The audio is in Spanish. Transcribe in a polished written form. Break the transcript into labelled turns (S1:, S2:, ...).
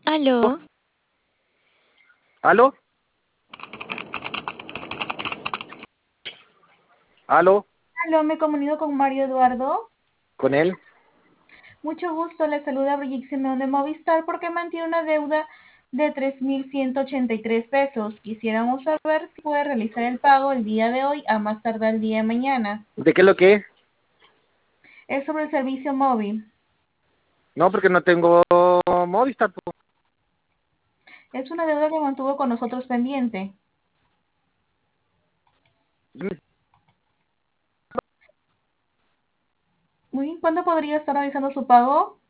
S1: Aló,
S2: ¿Aló? ¿Aló?
S3: Aló, me comunico con Mario Eduardo.
S2: ¿Con él?
S3: Mucho gusto, le saluda Brigitte Simeón de Movistar porque mantiene una deuda de 3.183 pesos. Quisiéramos saber si puede realizar el pago el día de hoy a más tardar el día de mañana.
S2: ¿De qué es lo que es?
S3: Es sobre el servicio móvil.
S2: No, porque no tengo Movistar, po.
S3: Es una deuda que mantuvo con nosotros pendiente. Muy bien, ¿cuándo podría estar realizando su pago?